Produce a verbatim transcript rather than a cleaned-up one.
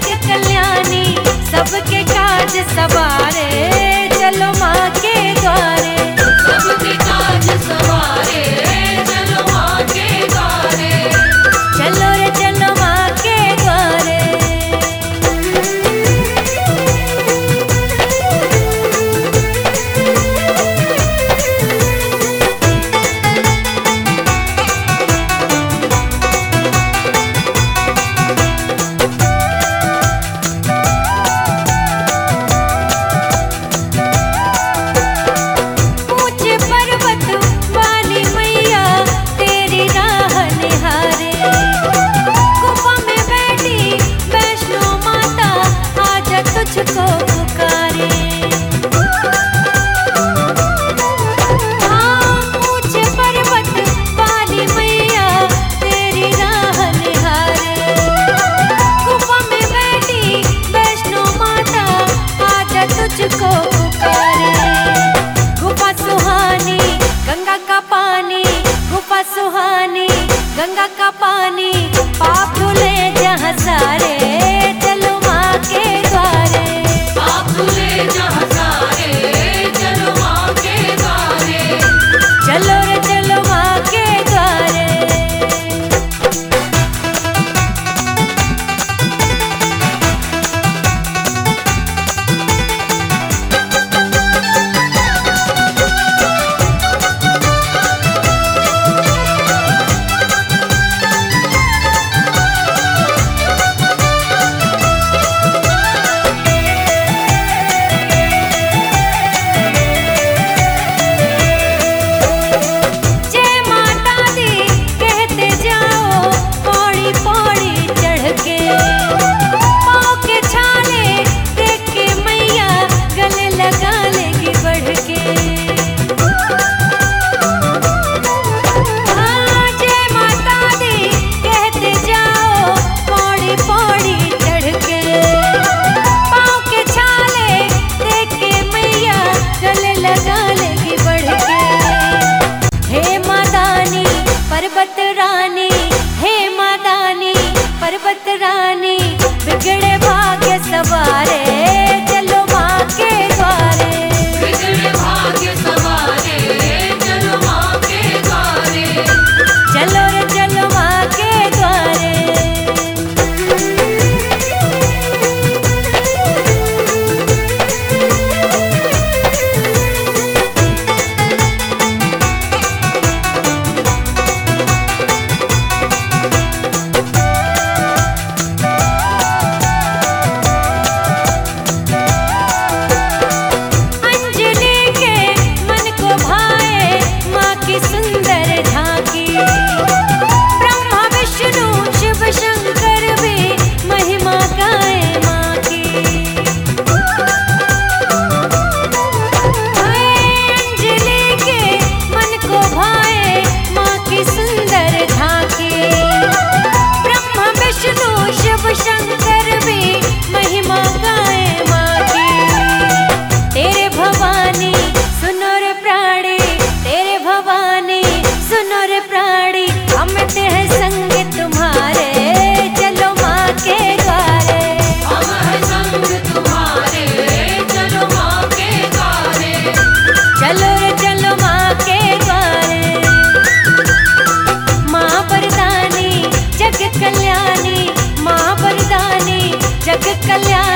जग कल्याणी, सबके काज सवारे, चलो माँ के द्वारे। सबके काज सवारे, चलो माँ के द्वारे। चलो रे चलो माँ के द्वारे। ऊंचे पर्वत वाली मैया तेरी राह निहारे, गुफा में बैठी वैष्णो माता आजा तुझको पुकारे। हाँ, ऊंचे पर्वत वाली मैया तेरी राह निहारे, गुफा में बैठी वैष्णो माता आजा तुझको पुकारे। गुफा सुहानी गंगा का पानी, गुफा सुहानी गंगा का पानी, पाप धुले जहाँ सारे, चलो माँ के द्वारे। आप धुले जहाँ सारे, चलो माँ के द्वारे। चलो रे चलो माँ के द्वारे। जय माता दी कहते जाओ, पौड़ी पौड़ी चढ़ के, पाँव के छाले देख के मैया गले लगा लेगी बढ़ के। हाँ, जय माता दी कहते जाओ, पौड़ी पौड़ी चढ़ के, पाँव के छाले देख के मैया गले लगा लेगी बढ़ के। हे मादानी पर्वत रानी, हे मादानी पर्वत रानी, बिगड़े भाग्य सवारे, चलो माँ के द्वारे। बिगड़े भाग्य सवारे, चलो माँ के द्वारे। चलो रे चलो माँ के द्वारे। अंजलि के मन को भाए माँ की सुंदर झांकी, ब्रह्मा विष्णु शिव शंकर भी महिमा गाए माँ की। हाय, अंजलि के मन को भाए माँ की सुंदर झांकी, ब्रह्मा विष्णु शिव शंकर भी महिमा गाए माँ की। तेरे भवानी सुनो रे प्राणी, तेरे भवानी सुनो रे प्राणी, हम ते हैं संग तुम्हारे, चलो माँ के द्वारे। हम हैं संग तुम्हारे, चलो माँ के द्वारे। चलो रे चलो माँ के द्वारे। माँ वरदानी जग कल्याणी, माँ वरदानी जग कल्याणी।